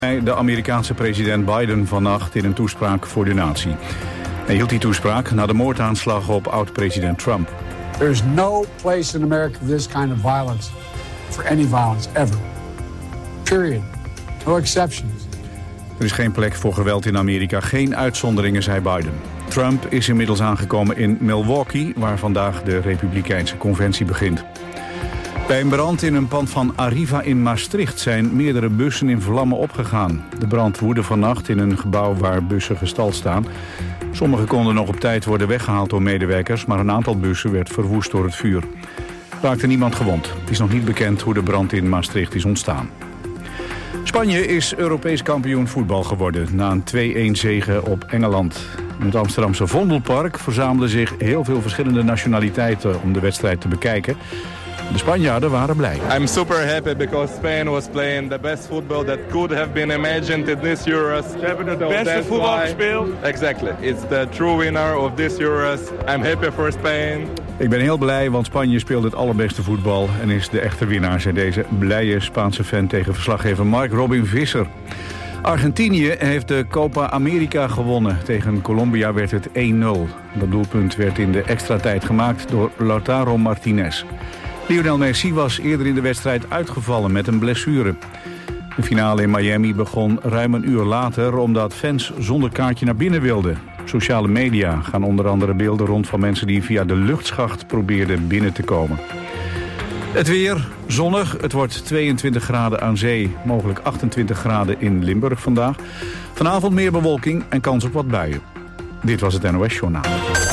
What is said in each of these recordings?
De Amerikaanse president Biden vannacht in een toespraak voor de natie. Hij hield die toespraak na de moordaanslag op oud-president Trump. There is no place in America for this kind of violence, for any violence, ever. Period. No exceptions. Er is geen plek voor geweld in Amerika, geen uitzonderingen, zei Biden. Trump is inmiddels aangekomen in Milwaukee, waar vandaag de Republikeinse conventie begint. Bij een brand in een pand van Arriva in Maastricht zijn meerdere bussen in vlammen opgegaan. De brand woedde vannacht in een gebouw waar bussen gestald staan. Sommige konden nog op tijd worden weggehaald door medewerkers, maar een aantal bussen werd verwoest door het vuur. Raakte niemand gewond. Het is nog niet bekend hoe de brand in Maastricht is ontstaan. Spanje is Europees kampioen voetbal geworden na een 2-1 zege op Engeland. In het Amsterdamse Vondelpark verzamelden zich heel veel verschillende nationaliteiten om de wedstrijd te bekijken. De Spanjaarden waren blij. I'm super happy because Spain was playing the best football that could have been imagined in this Euros. Ze hebben het beste voetbal gespeeld. Exactly. It's the true winner of this Euros. I'm happy for Spain. Ik ben heel blij, want Spanje speelt het allerbeste voetbal en is de echte winnaar, zei deze blije Spaanse fan tegen verslaggever Mark Robin Visser. Argentinië heeft de Copa America gewonnen. Tegen Colombia werd het 1-0. Dat doelpunt werd in de extra tijd gemaakt door Lautaro Martinez. Lionel Messi was eerder in de wedstrijd uitgevallen met een blessure. De finale in Miami begon ruim een uur later omdat fans zonder kaartje naar binnen wilden. Op sociale media gaan onder andere beelden rond van mensen die via de luchtschacht probeerden binnen te komen. Het weer, zonnig. Het wordt 22 graden aan zee, mogelijk 28 graden in Limburg vandaag. Vanavond meer bewolking en kans op wat buien. Dit was het NOS Journaal.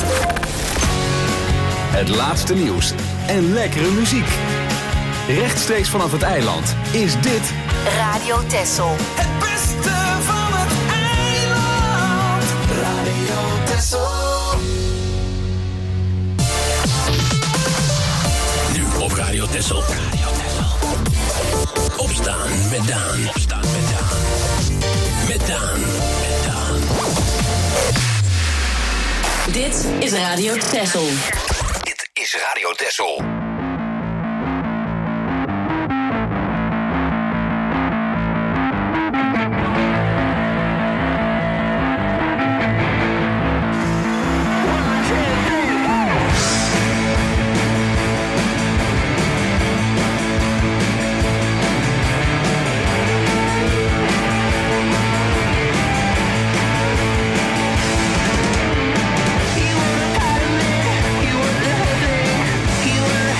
Het laatste nieuws en lekkere muziek. Rechtstreeks vanaf het eiland is dit Radio Texel. Het beste van het eiland. Radio Texel. Nu op Radio Texel. Opstaan met Daan. Opstaan met Daan. Met Daan. Met Daan. Dit is Radio Texel. Dit is Radio Texel. You were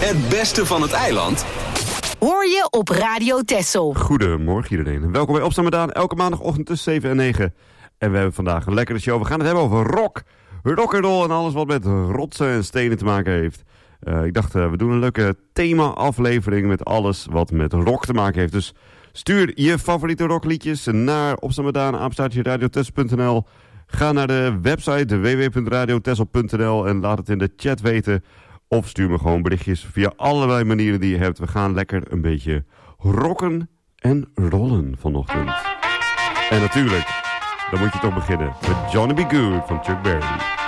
Het beste van het eiland Hoor je op Radio Texel. Goedemorgen iedereen en welkom bij Opstaan met Daan. Elke maandagochtend tussen 7 en 9. En we hebben vandaag een lekkere show. We gaan het hebben over rock and roll en alles wat met rotsen en stenen te maken heeft. Ik dacht, we doen een leuke thema-aflevering met alles wat met rock te maken heeft. Dus stuur je favoriete rockliedjes naar opstaanmetdaan@radiotessel.nl. Ga naar de website www.radiotessel.nl en laat het in de chat weten. Of stuur me gewoon berichtjes via allerlei manieren die je hebt. We gaan lekker een beetje rocken en rollen vanochtend. En natuurlijk, dan moet je toch beginnen met Johnny B. Good van Chuck Berry.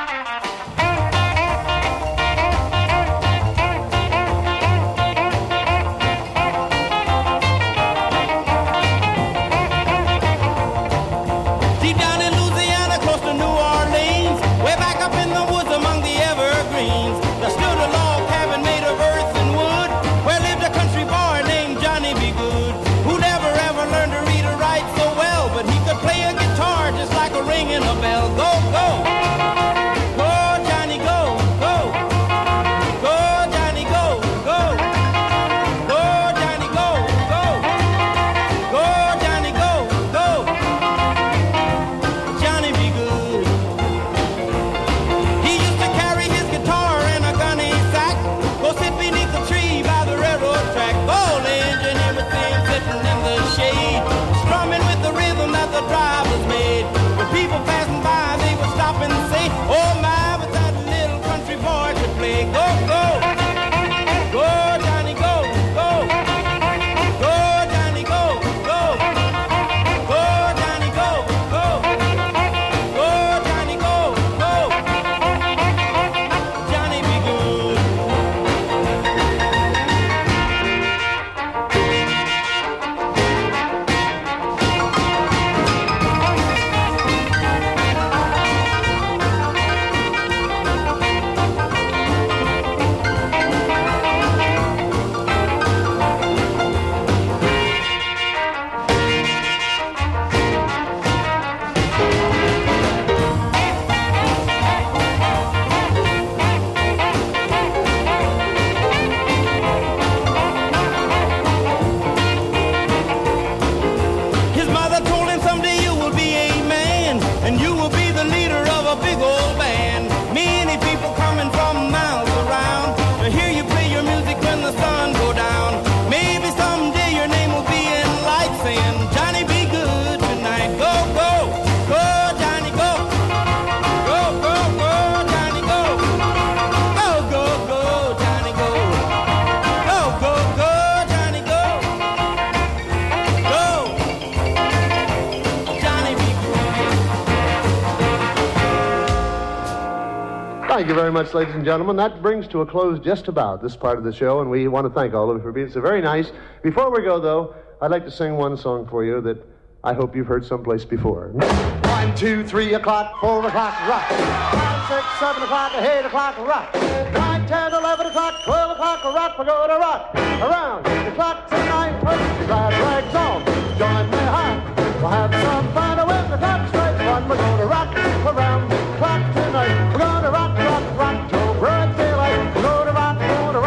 Thank you very much, ladies and gentlemen. That brings to a close just about this part of the show, and we want to thank all of you for being so very nice. Before we go, though, I'd like to sing one song for you that I hope you've heard someplace before. 1, 2, 3 o'clock, 4 o'clock, rock. 5, 6, 7 o'clock, 8 o'clock, rock. 9, 10, 11 o'clock, 12 o'clock, rock. We're going to rock around the clock tonight. Put your glad rags on, join me high. We'll have some fun when the clock strikes 1. We're going to rock around the clock tonight. We're going to rock, rock, rock till broad daylight. We're going to rock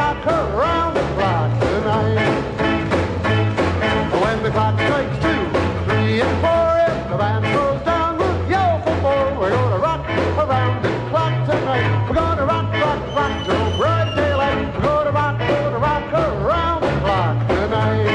around the clock tonight. When the clock strikes 2, 3, and 4, if the band goes down, we'll yell for more. We're going to rock around the clock tonight. We're going to rock, rock, rock till broad daylight. We're going to rock around the clock tonight.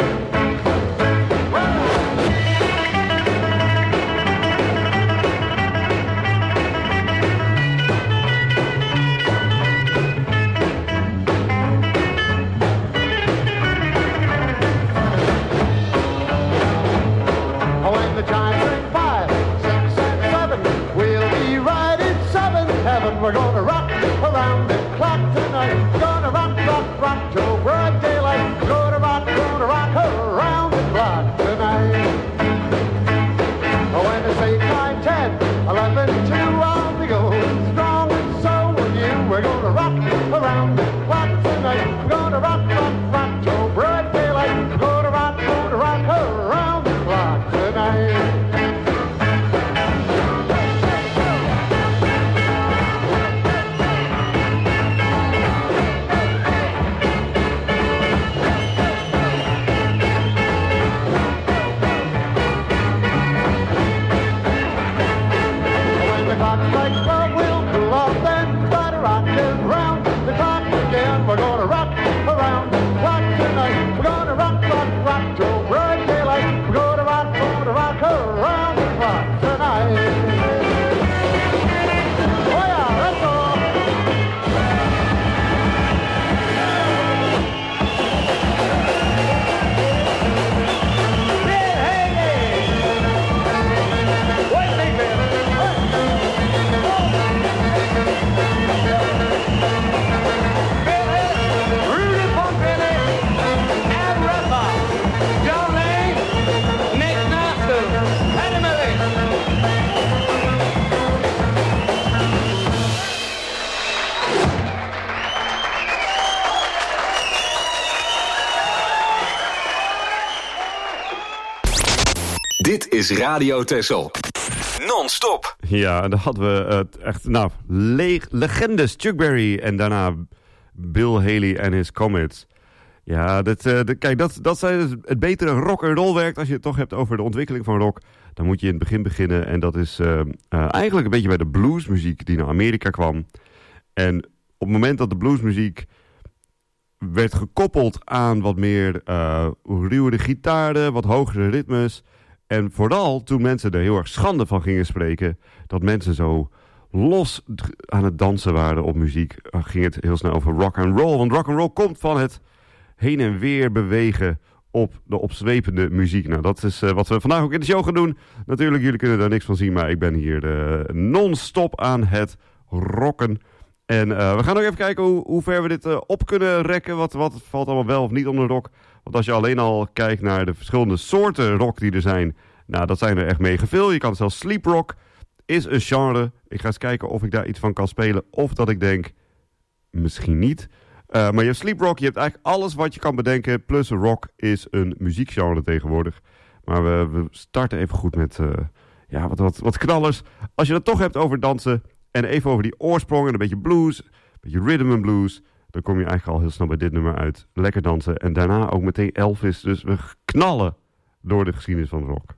is Radio Texel. Non-stop. Ja, en dan hadden we legendes. Chuck Berry en daarna Bill Haley en his Comets. Ja, kijk, dat zijn dus het betere rock and roll werkt. Als je het toch hebt over de ontwikkeling van rock, dan moet je in het begin beginnen. En dat is eigenlijk een beetje bij de bluesmuziek die naar Amerika kwam. En op het moment dat de bluesmuziek werd gekoppeld aan wat meer ruwere gitaren, wat hogere ritmes. En vooral toen mensen er heel erg schande van gingen spreken, dat mensen zo los aan het dansen waren op muziek, ging het heel snel over rock and roll. Want rock and roll komt van het heen en weer bewegen op de opzwepende muziek. Nou, dat is wat we vandaag ook in de show gaan doen. Natuurlijk, jullie kunnen daar niks van zien, maar ik ben hier non-stop aan het rocken. En we gaan ook even kijken hoe ver we dit op kunnen rekken. Wat valt allemaal wel of niet onder rock. Want als je alleen al kijkt naar de verschillende soorten rock die er zijn, nou, dat zijn er echt mega veel. Je kan zelfs sleep rock is een genre. Ik ga eens kijken of ik daar iets van kan spelen. Of dat ik denk, misschien niet. Maar je hebt sleep rock, je hebt eigenlijk alles wat je kan bedenken. Plus rock is een muziekgenre tegenwoordig. Maar we starten even goed met wat knallers. Als je het toch hebt over dansen en even over die oorsprong en een beetje blues, een beetje rhythm and blues, dan kom je eigenlijk al heel snel bij dit nummer uit. Lekker dansen en daarna ook meteen Elvis. Dus we knallen door de geschiedenis van rock.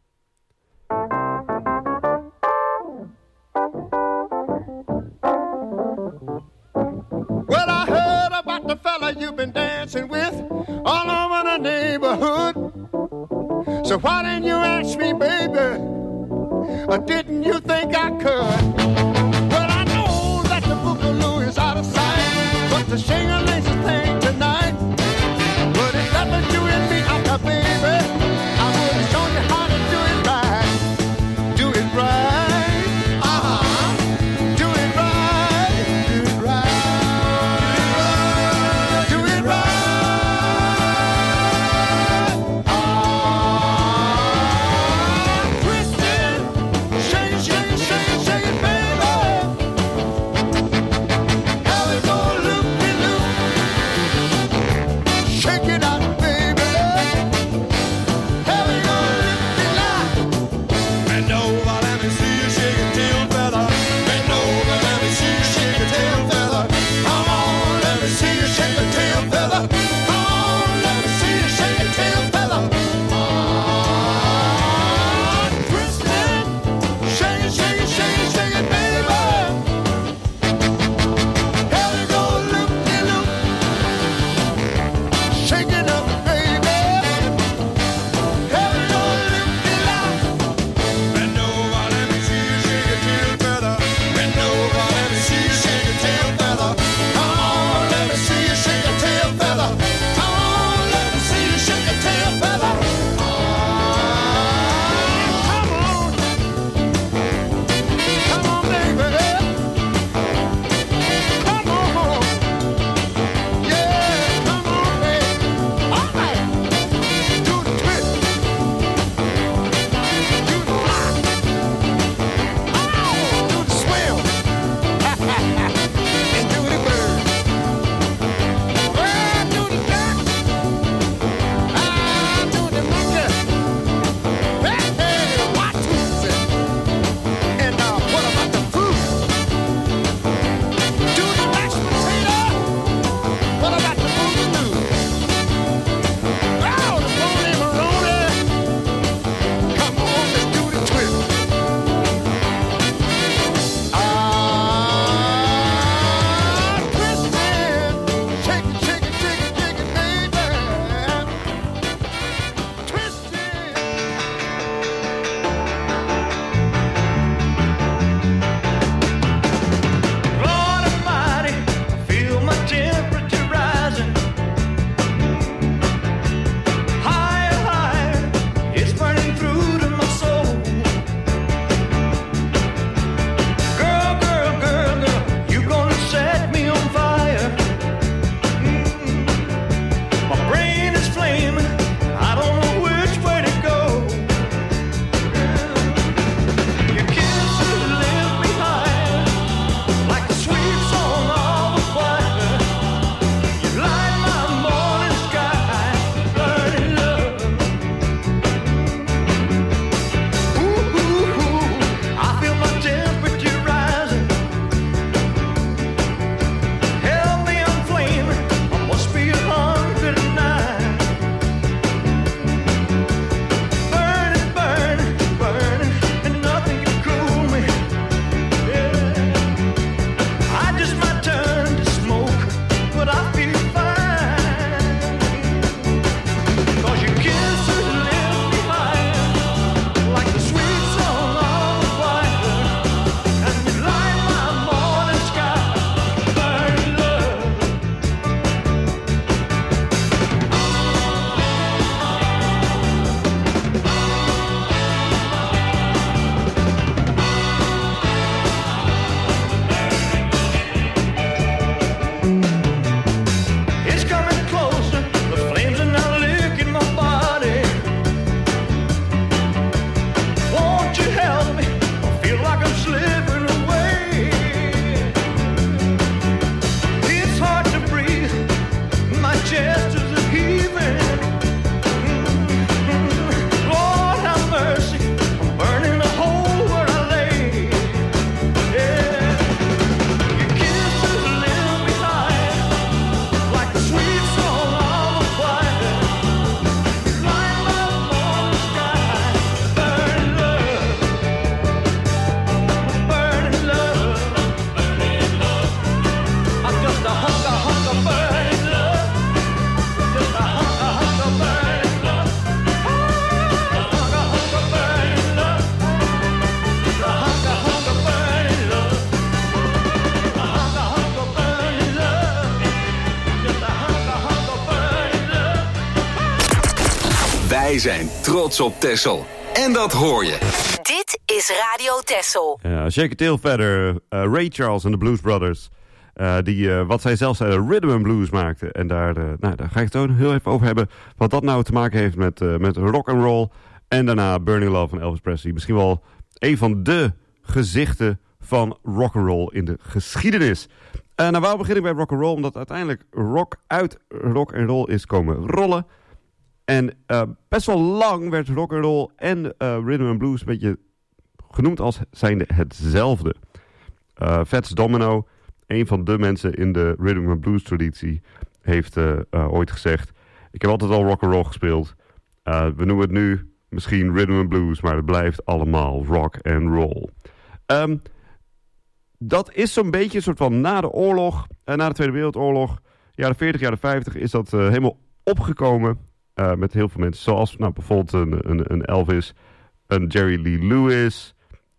Well, I heard about the fella you've been dancing with all over the neighborhood. So why didn't you ask me, baby? Or didn't you think I could? Well, I know that the boogaloo is out of sight, but the shing-a-ling's a thing tonight. But if that was you and me out there, baby, I would have shown you how to do it right. Do it right. Uh-huh. Do it right. Do it right. Do it right. Do it right. Wij zijn trots op Texel. En dat hoor je. Dit is Radio Texel. Shake It Tail Feather, Ray Charles en de Blues Brothers. Die wat zij zelfs rhythm and blues maakten. En daar ga ik het ook heel even over hebben. Wat dat nou te maken heeft met rock and roll. En daarna Burning Love van Elvis Presley. Misschien wel een van de gezichten van rock and roll in de geschiedenis. Waarom begin ik bij rock and roll? Omdat uiteindelijk rock uit rock and roll is komen rollen. En best wel lang werd rock and roll en rhythm and blues een beetje genoemd als zijnde hetzelfde. Fats Domino, een van de mensen in de rhythm and blues traditie, heeft ooit gezegd: ik heb altijd al rock and roll gespeeld. We noemen het nu misschien rhythm and blues, maar het blijft allemaal rock and roll. Dat is zo'n beetje een soort van na de oorlog, na de Tweede Wereldoorlog, jaren 40, jaren 50, is dat helemaal opgekomen met heel veel mensen. Zoals bijvoorbeeld een Elvis, een Jerry Lee Lewis,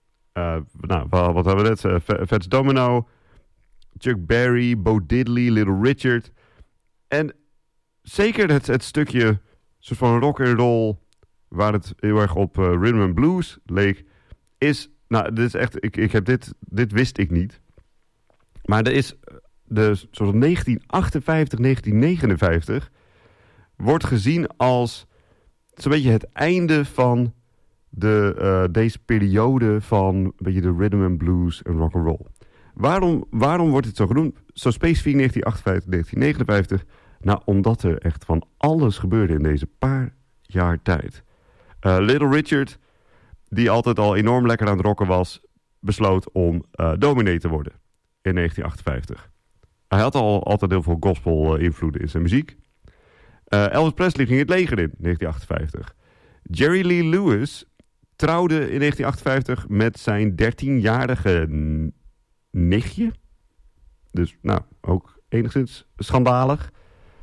wat hebben we net? Fats Domino, Chuck Berry, Bo Diddley, Little Richard. En zeker het stukje soort van rock and roll, waar het heel erg op rhythm and blues leek, is... dit is echt... Ik heb dit wist ik niet. Maar er is... Zoals 1958, 1959... wordt gezien als zo'n beetje het einde van deze periode van een beetje de rhythm and blues en rock and roll. Waarom wordt het zo genoemd? Zo specifiek 1958, 1959? Nou, omdat er echt van alles gebeurde in deze paar jaar tijd. Little Richard, die altijd al enorm lekker aan het rocken was, besloot om dominee te worden in 1958. Hij had al altijd heel veel gospel-invloeden in zijn muziek. Elvis Presley ging het leger in 1958. Jerry Lee Lewis trouwde in 1958 met zijn 13-jarige nichtje. Dus ook enigszins schandalig.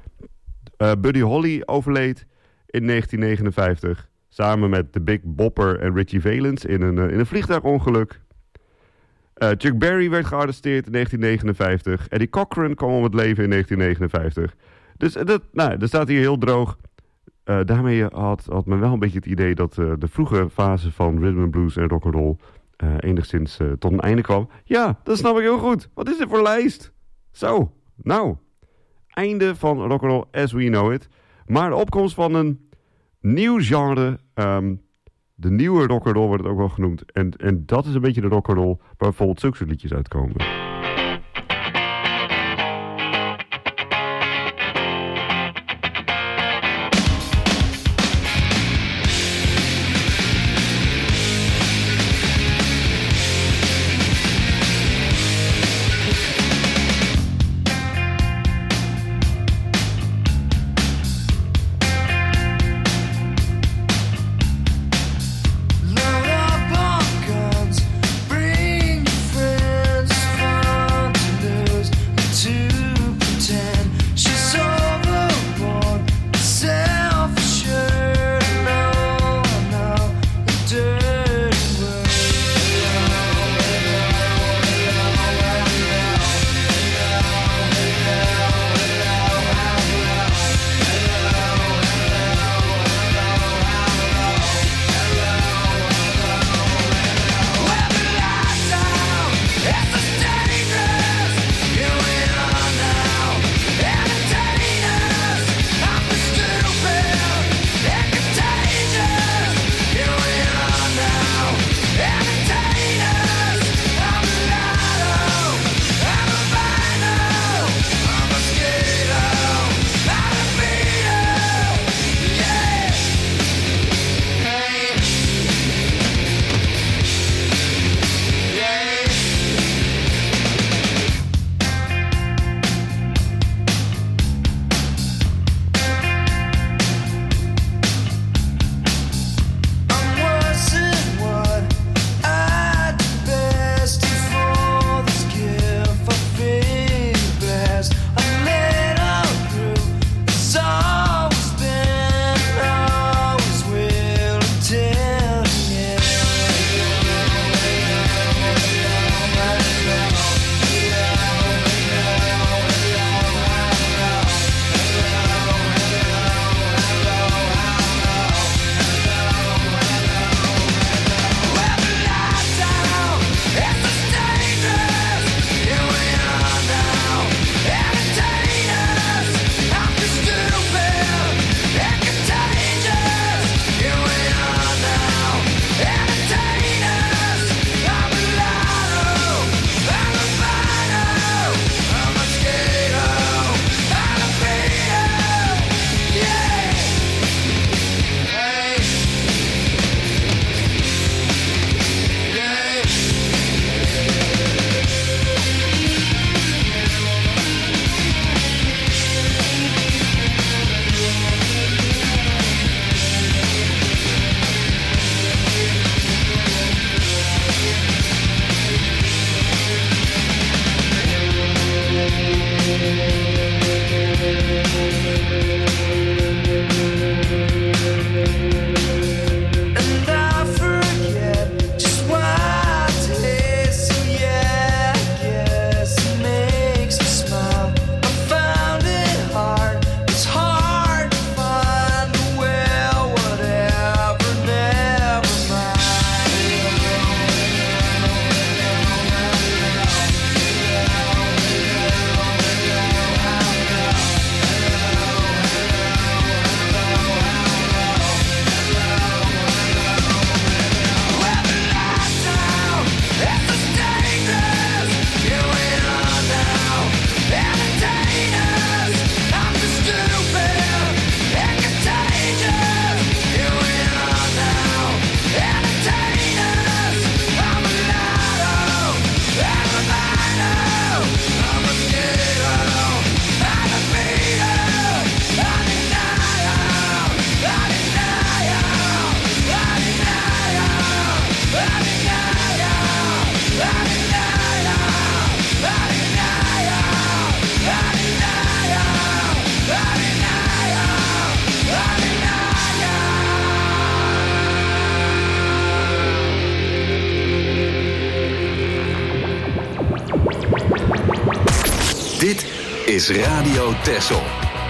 Buddy Holly overleed in 1959... samen met de Big Bopper en Richie Valens in een vliegtuigongeluk. Chuck Berry werd gearresteerd in 1959. Eddie Cochran kwam om het leven in 1959. Dus dat staat hier heel droog. Daarmee had men wel een beetje het idee dat de vroege fase van rhythm and blues en rock'n'roll enigszins tot een einde kwam. Ja, dat snap ik heel goed. Wat is dit voor lijst? Zo, einde van rock'n'roll as we know it. Maar de opkomst van een nieuw genre, de nieuwe rock'n'roll wordt het ook wel genoemd. En dat is een beetje de rock'n'roll waar bijvoorbeeld zulke soort liedjes uitkomen. Load up on guns, bring your friends. Dit is Radio Texel.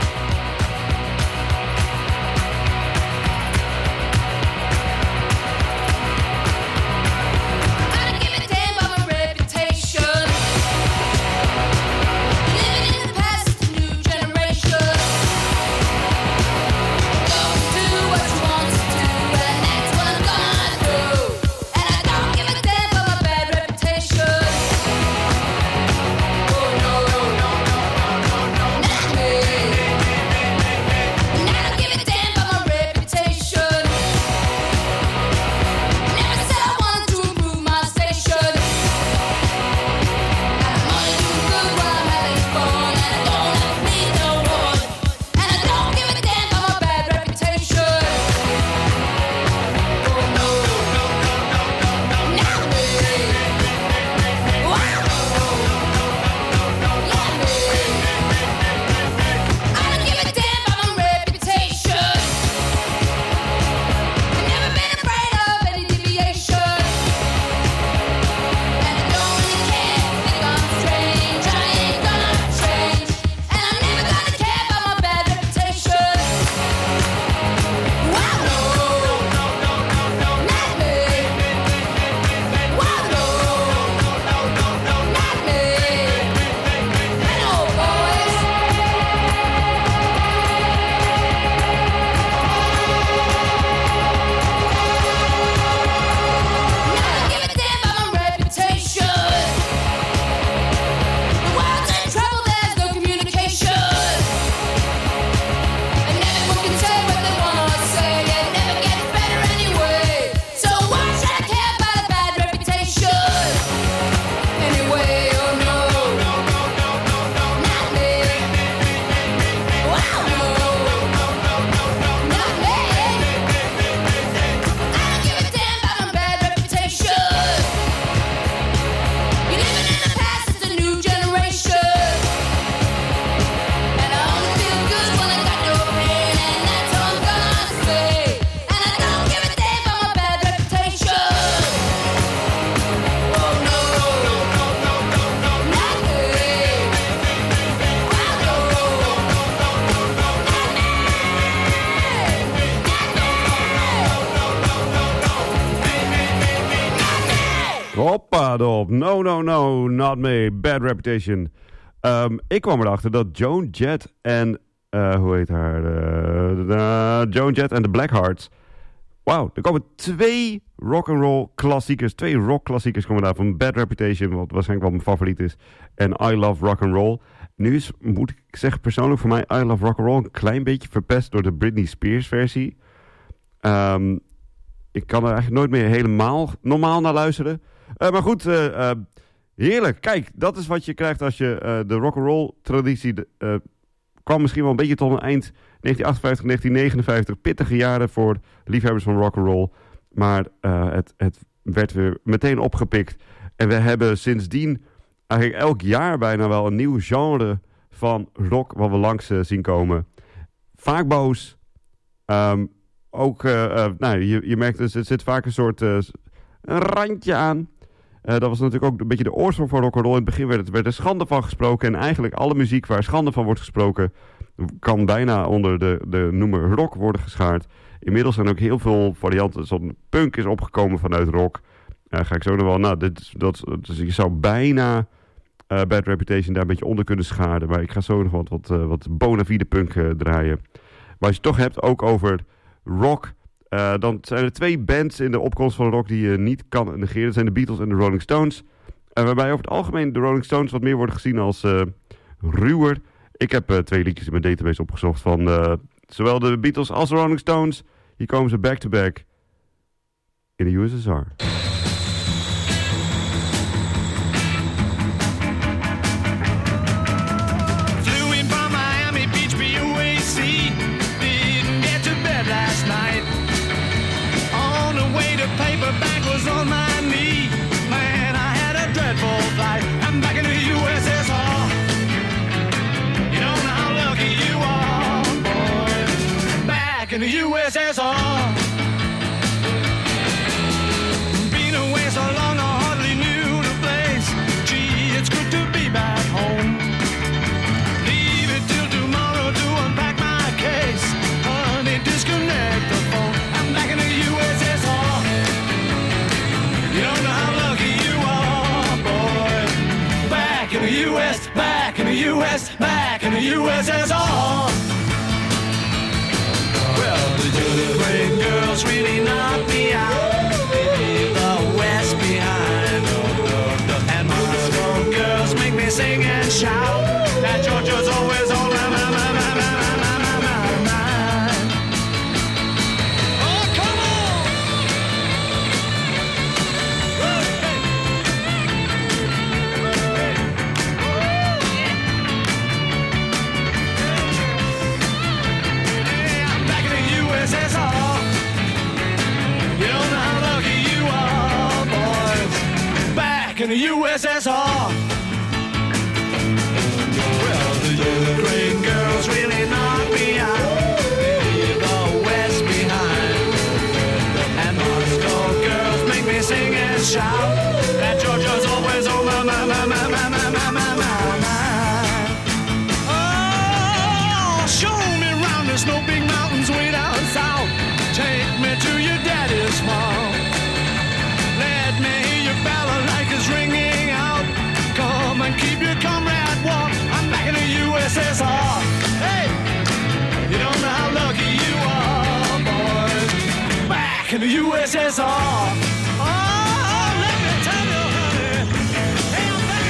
Hoppa erop. No, not me. Bad Reputation. Ik kwam erachter dat Joan Jett en... hoe heet haar? Joan Jett en de Blackhearts. Wauw, er komen 2 rock'n'roll klassiekers. 2 rockklassiekers komen daar van Bad Reputation, wat waarschijnlijk wel mijn favoriet is. En I Love Rock'n'Roll. Nu is, moet ik zeggen persoonlijk, voor mij I Love Rock'n'Roll een klein beetje verpest door de Britney Spears versie. Ik kan er eigenlijk nooit meer helemaal normaal naar luisteren. Maar goed, heerlijk. Kijk, dat is wat je krijgt als je de rock'n'roll traditie... kwam misschien wel een beetje tot een eind 1958, 1959. Pittige jaren voor liefhebbers van rock'n'roll. Maar het werd weer meteen opgepikt. En we hebben sindsdien eigenlijk elk jaar bijna wel een nieuw genre van rock wat we langs zien komen. Vaak boos. Ook, je merkt, er zit vaak een soort een randje aan. Dat was natuurlijk ook een beetje de oorsprong van rock'n'roll. In het begin werd er schande van gesproken. En eigenlijk alle muziek waar schande van wordt gesproken... kan bijna onder de noemer rock worden geschaard. Inmiddels zijn ook heel veel varianten. Zo'n punk is opgekomen vanuit rock. Ga ik zo nog wel... Dus je zou bijna Bad Reputation daar een beetje onder kunnen scharen. Maar ik ga zo nog wat bona fide punk draaien. Maar als je het toch hebt ook over rock... dan zijn er 2 bands in de opkomst van rock die je niet kan negeren. Dat zijn de Beatles en de Rolling Stones. Waarbij over het algemeen de Rolling Stones wat meer worden gezien als ruwer. Ik heb 2 liedjes in mijn database opgezocht van zowel de Beatles als de Rolling Stones. Hier komen ze back-to-back in de USSR. Paperback was on my knee. Man, I had a dreadful flight. I'm back in the USSR. You don't know how lucky you are, boy. Back in the USSR. Been away so long I hardly knew the place. Gee, it's good to be back home. U.S., back in the U.S., back in the USSR. Well, the great girls really knock me out. They leave the West behind. And Moscow girls make me sing and shout. That Georgia's always on my mind. Oh, come on! Hey, I'm back in the USSR. You don't know how lucky you are, boys. Back in the USSR. Well, the great girls really knock me out. They leave the West behind. And Moscow girls make me sing and shout. That Georgia's always on my mind. Oh, show me round the snow big mountains way down south. Take me to your daddy's farm. Let me hear your balalaikas ringing out. Come and keep your comrade warm. I'm back in the USSR. Hey, you don't know how lucky you are, boys. Back in the USSR. Oh, let me tell you, honey. Hey, I'm back.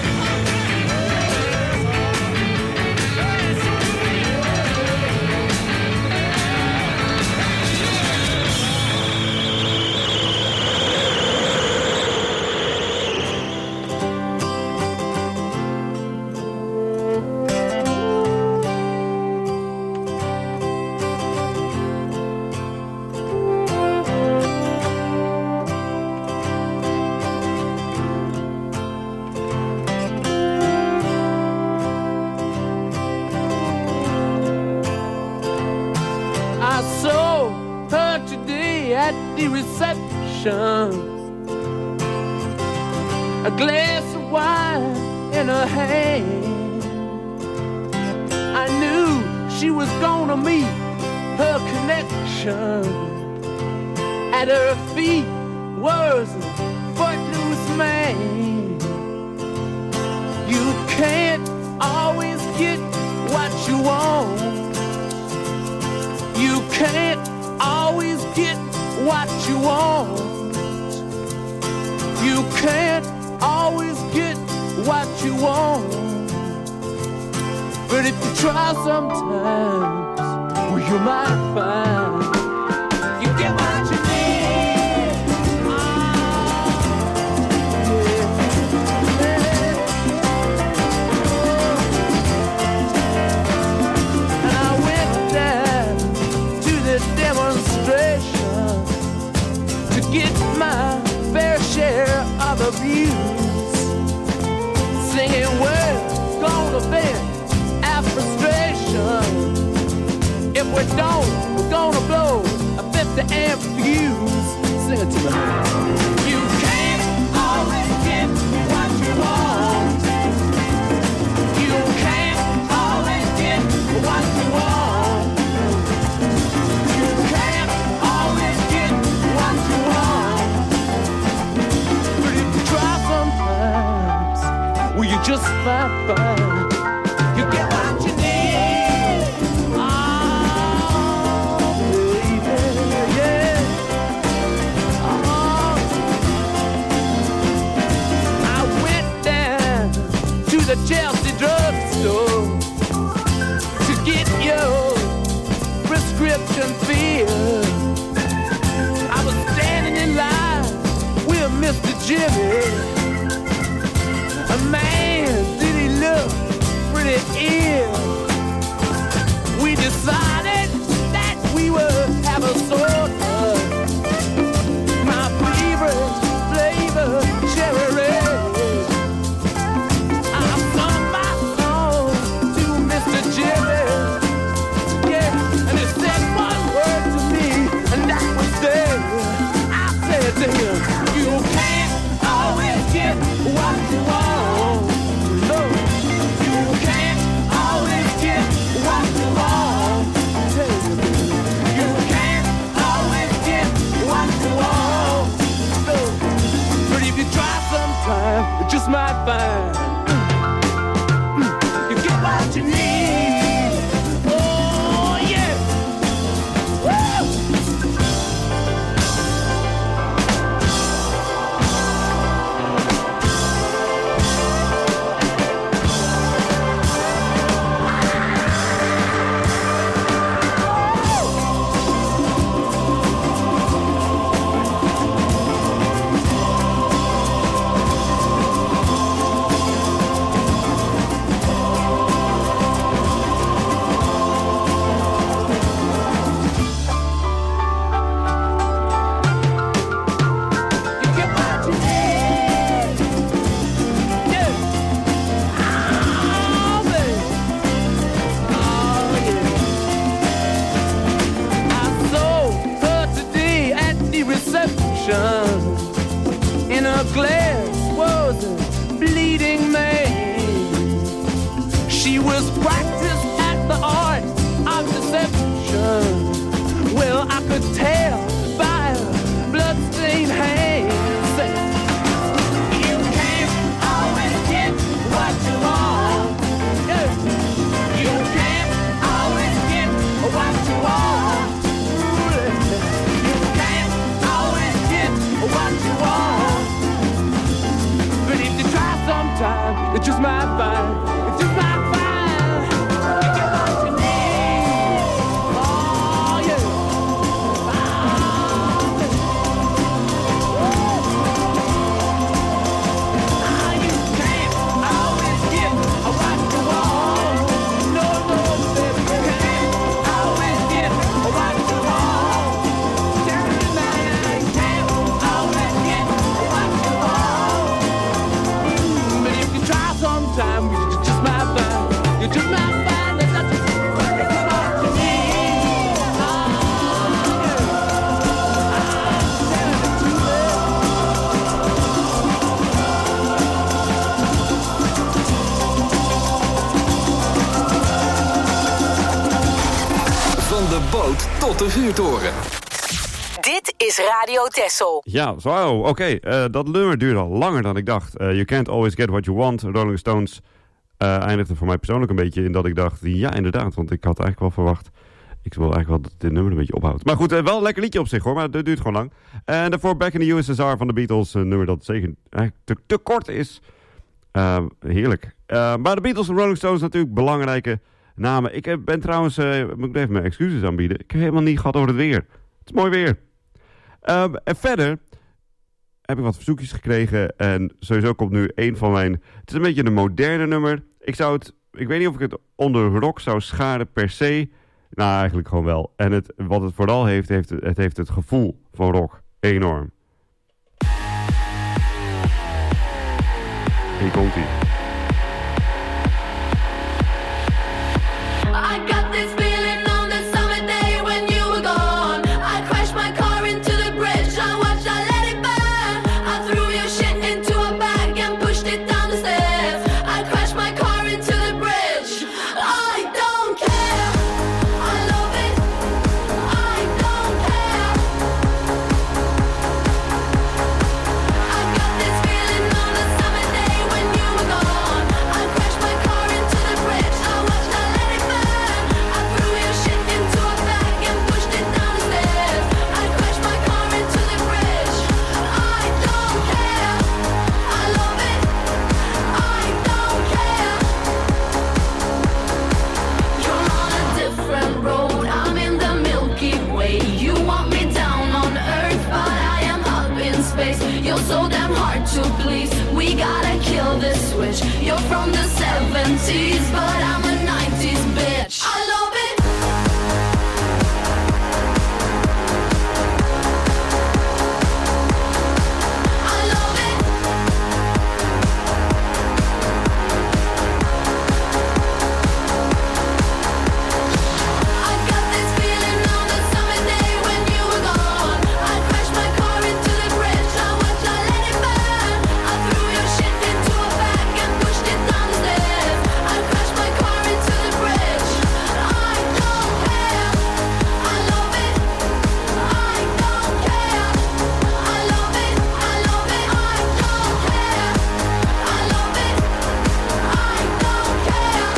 I saw her today at the reception. A glass of wine in her hand. I knew she was gonna meet her connection. At her feet was a footloose man. You can't always get what you want. You can't always get what you want. You can't always get what you want. But if you try sometimes, well, you might find you get what you need. Oh, yeah. And I went down to the demonstration to get my fair share of abuse. Singing words gonna vent our frustration. If we don't, we're gonna blow a 50 amp fuse. Sing it to me. You can't always get what you want. You can't always get what you want. You can't always get what you want. But if you try sometimes, well, you just might find you get what you need. Oh, baby, yeah. Oh, I went down to the Chelsea drugstore to get your prescription filled. I was standing in line with Mr. Jimmy. A man, did he look pretty ill? We decided that we would have a soda. My favorite flavor, cherry red. I sung my song to Mr. Jimmy. Yeah, and he said one word to me, and that was there. I said to him, you can't always get what you want. No, de boot tot de vuurtoren. Dit is Radio Texel. Ja, zo, oké. Dat nummer duurde al langer dan ik dacht. You Can't Always Get What You Want. Rolling Stones eindigde voor mij persoonlijk een beetje in dat ik dacht... Ja, inderdaad, want ik had eigenlijk wel verwacht... Ik wil eigenlijk wel dat dit nummer een beetje ophoudt. Maar goed, wel een lekker liedje op zich hoor, maar het duurt gewoon lang. En daarvoor Back in the USSR van de Beatles. Een nummer dat zeker eigenlijk te kort is. Heerlijk. Maar de Beatles en Rolling Stones natuurlijk belangrijke namen. Ik ben trouwens, moet ik even mijn excuses aanbieden. Ik heb helemaal niet gehad over het weer. Het is mooi weer. En verder heb ik wat verzoekjes gekregen. En sowieso komt nu een van mijn... Het is een beetje een moderne nummer. Ik weet niet of ik het onder rock zou scharen per se. Nou, eigenlijk gewoon wel. En wat het vooral heeft het gevoel van rock. Enorm. Hier komt ie. You're from the 70s, but I'm a 90s bitch. I love it. I love it. I got this feeling on the summer day when you were gone. I crashed my car into the bridge. I watched, I let it burn. I threw your shit into a bag and pushed it down the stairs. I crashed my car into the bridge. I don't care. I love it. I don't care. I love it. I love it. I don't care. I love it. I don't care.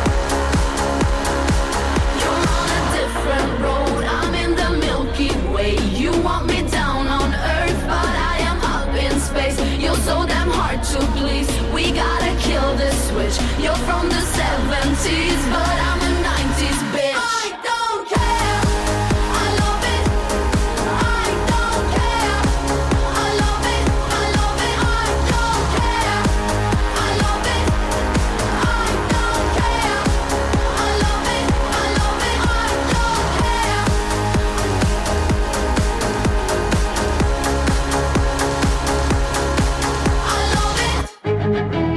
You're on a different road. I'm in the Milky Way. You want me down on Earth, but I am up in space. You're so damn hard to please. We gotta kill this switch. You're from the 70s, but I'm a 90s bitch. I don't care. I love it. I don't care. I love it. I love it. I don't care. I love it. I don't care. I love it. I love it. I don't care. I love it.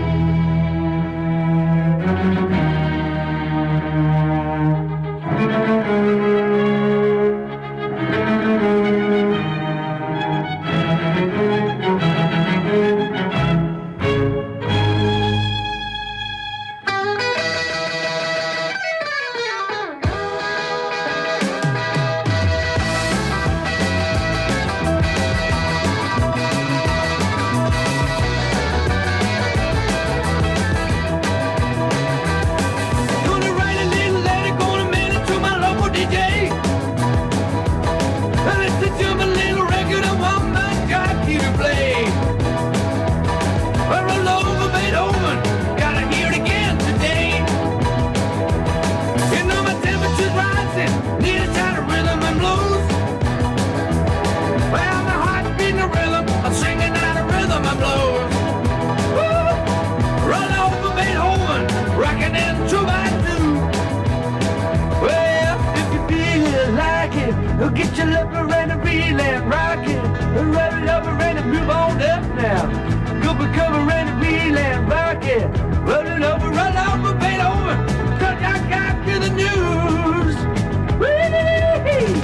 Gonna write a little letter, gonna mail it to my local DJ. I listen to my little record, I want my jockey to play. I roll over Beethoven, gotta hear it again today. You know my temperature's rising, need a shot of rhythm and blues. Well, my heart's beating a rhythm, I'm singing out a rhythm and blues. Woo! Roll over Beethoven, rockin' into my two. Well, if you feel like it, get your lover and a reel and rock it. Roll it over and move on up now. Go become and a reel and rock it. Roll it over Beethoven, cause I got you the news. Whee!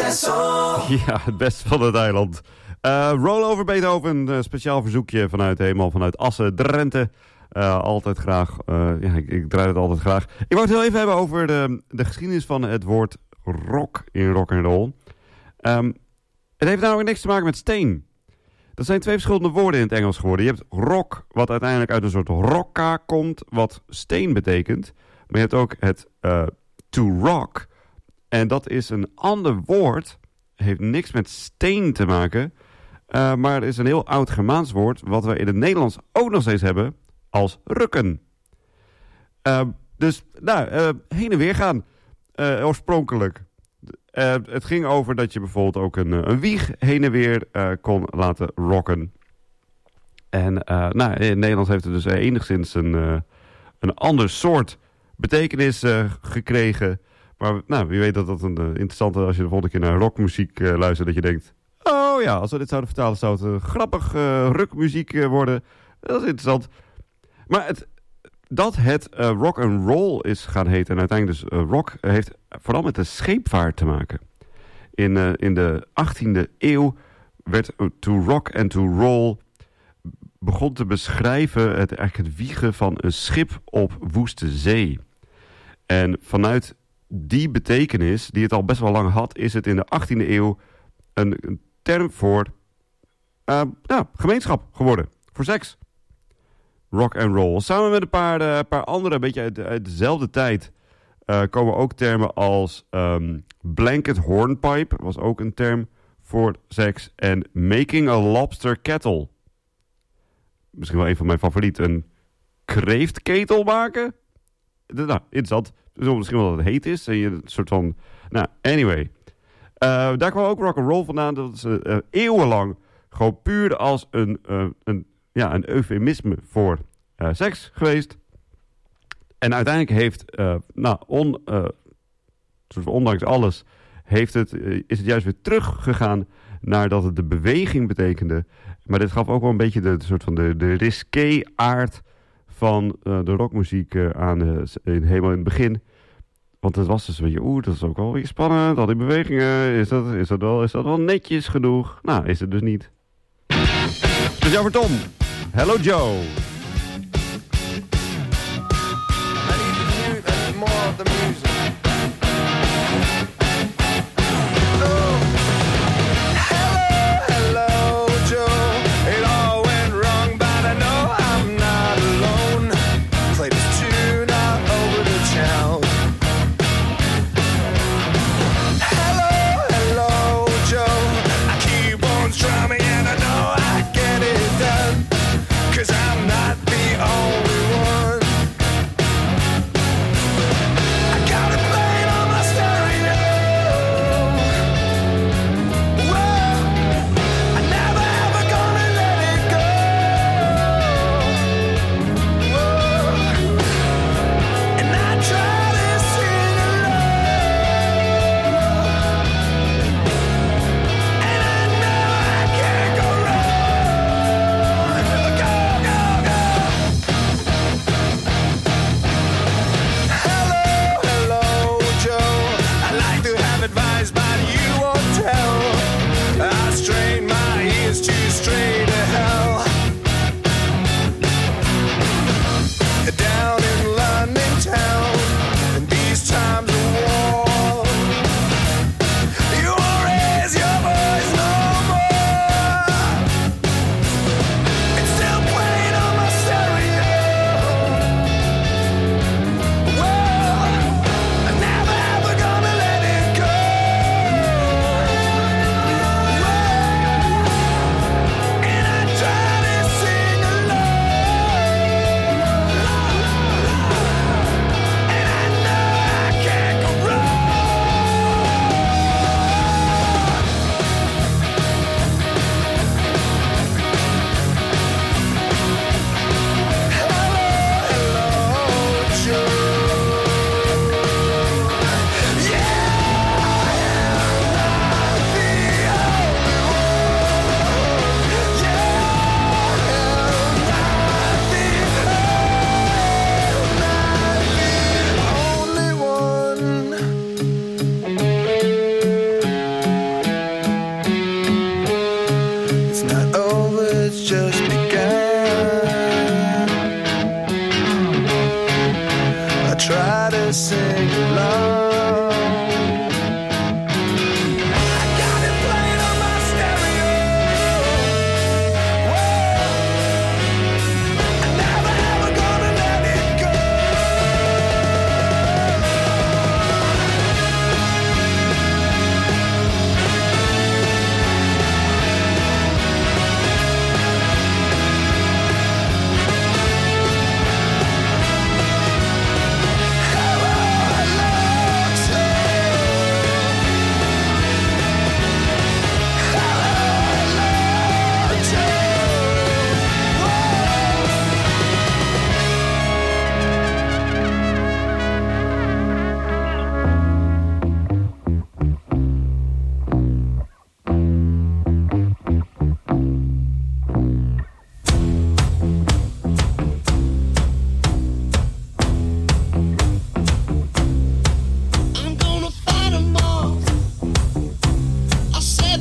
Texel. Ja, het beste van het eiland. Roll Over Beethoven, speciaal verzoekje vanuit Assen, Drenthe. Altijd graag. Ik draai het altijd graag. Ik wou het heel even hebben over de geschiedenis van het woord rock in rock'n'roll. Het heeft namelijk niks te maken met steen. Dat zijn twee verschillende woorden in het Engels geworden. Je hebt rock, wat uiteindelijk uit een soort rocka komt, wat steen betekent. Maar je hebt ook het to rock. En dat is een ander woord. Heeft niks met steen te maken. Maar het is een heel oud Germaans woord, wat we in het Nederlands ook nog steeds hebben, als rukken. Heen en weer gaan. Oorspronkkelijk. Het ging over dat je bijvoorbeeld ook een wieg heen en weer kon laten rocken. En in het Nederlands heeft het dus enigszins een ander soort betekenis gekregen. Maar wie weet dat een interessante, als je de volgende keer naar rockmuziek luistert, dat je denkt, oh ja, als we dit zouden vertalen, zou het een grappig rockmuziek worden. Dat is interessant. Maar dat het rock and roll is gaan heten en uiteindelijk dus rock, heeft vooral met de scheepvaart te maken. In de 18e eeuw werd to rock and to roll begon te beschrijven eigenlijk het wiegen van een schip op woeste zee. En vanuit die betekenis, die het al best wel lang had, is het in de 18e eeuw een term voor gemeenschap geworden. Voor seks. Rock and roll. Samen met een paar andere, een beetje uit dezelfde tijd, komen ook termen als blanket hornpipe, was ook een term voor seks. En making a lobster kettle. Misschien wel een van mijn favorieten. Een kreeftketel maken? Interessant. Misschien wel dat het heet is. En je een soort van... anyway. Daar kwam ook rock and roll vandaan. Dat is eeuwenlang gewoon puur als een eufemisme voor seks geweest. En uiteindelijk heeft, ondanks alles, is het juist weer teruggegaan naar dat het de beweging betekende. Maar dit gaf ook wel een beetje de risqué aard van de rockmuziek aan helemaal in het begin. Want het was dus een beetje, dat is ook wel weer spannend, al die bewegingen, is dat wel netjes genoeg? Nou, is het dus niet. Speciaal voor Tom. Hello Joe. More of the music. Hello, Joe. It all went wrong, but I know I'm not alone. Play this tune all over the town. Hello, Joe. I keep on strumming and I know I get it done. 'Cause I'm not the only one. I got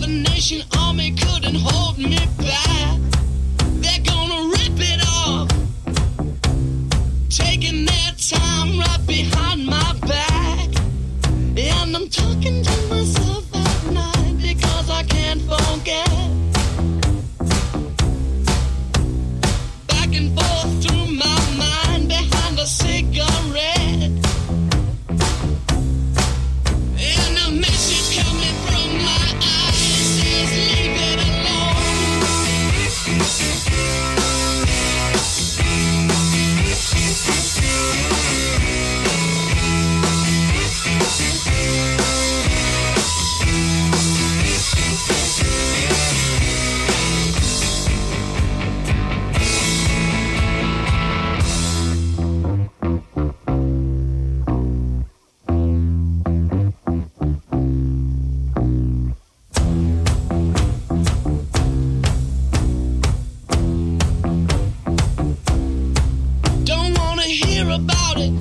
Nation Army couldn't hold me back. They're gonna rip it off, taking their time right behind my back. And I'm talking to myself at night because I can't forget. Back and forth through my mind behind a cigarette. And a message coming from my eyes says leave it alone. Don't wanna hear about it.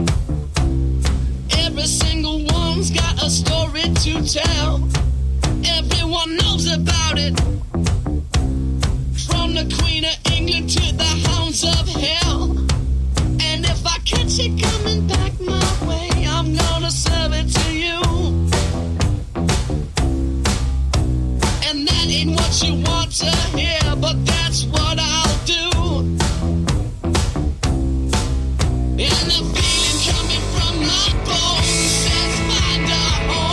Every single one's got a story to tell. Everyone knows about it. From the Queen of England to the hounds of hell. And if I catch it coming back my way, I'm gonna serve it to you. And that ain't what you want to hear, but that's what I'll do. And the feeling coming from my bones says find a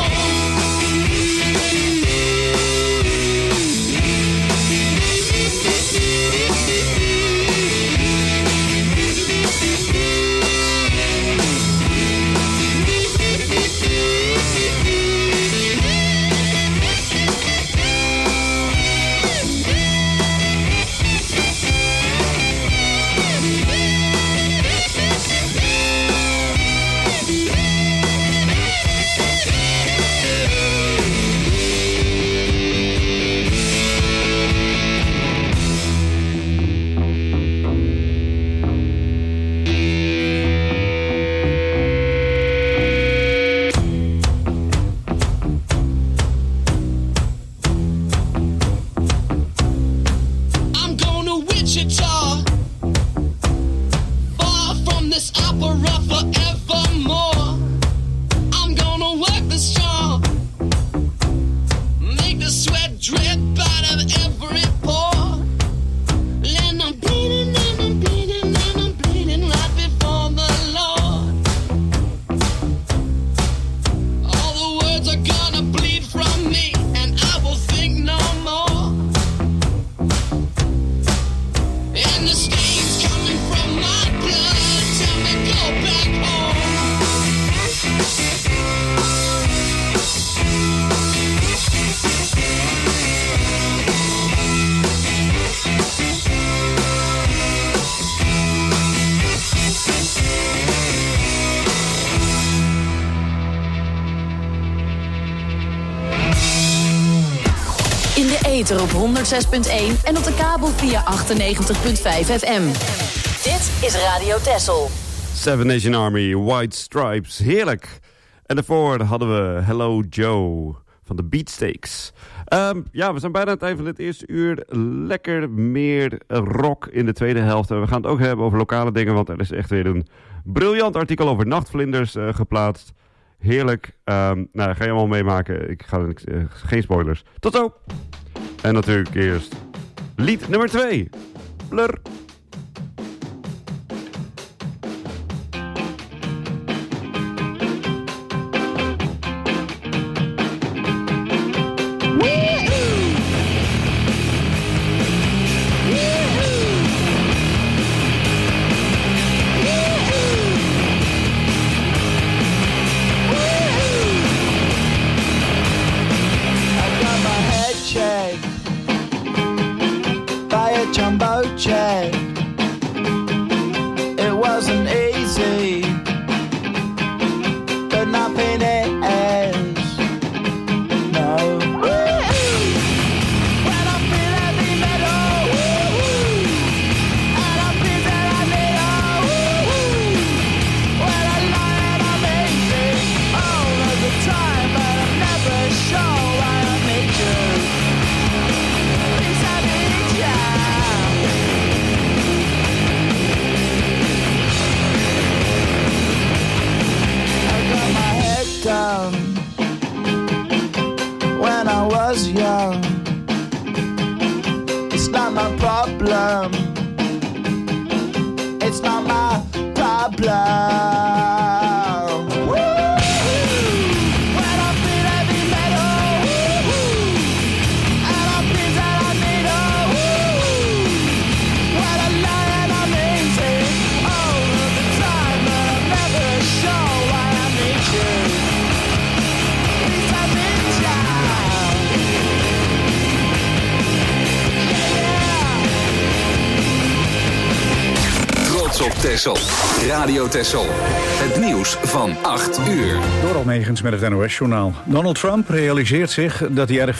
I'm going to Wichita, far from this opera forevermore. I'm gonna work the straw, make the sweat drip out of every pore. And I'm bleeding and I'm bleeding and I'm bleeding right before the Lord. All the words are gonna bleed from me and I will think no more. And the stains coming from my blood tell me go back home. In de ether op 106.1 en op de kabel via 98.5 FM. Dit is Radio Texel. Seven Nation Army, White Stripes, heerlijk. En daarvoor hadden we Hello Joe van de Beatsteaks. Ja, we zijn bijna aan het eind van dit eerste uur. Lekker meer rock in de tweede helft. En we gaan het ook hebben over lokale dingen, want er is echt weer een briljant artikel over nachtvlinders geplaatst. Heerlijk. Nou, ga je allemaal meemaken. Ik ga geen spoilers. Tot zo! En natuurlijk eerst lied nummer 2. Blur. Jumbo jet. It wasn't easy, but nothing is. No. When I feel heavy metal, and I feel that I need when I lie and I'm easy all of the time, but I'm never sure why I need you. was young. It's not my problem. It's not my problem. Op Texel. Radio Texel. Het nieuws van 8 uur. Door Almegens met het NOS-journaal. Donald Trump realiseert zich dat hij erg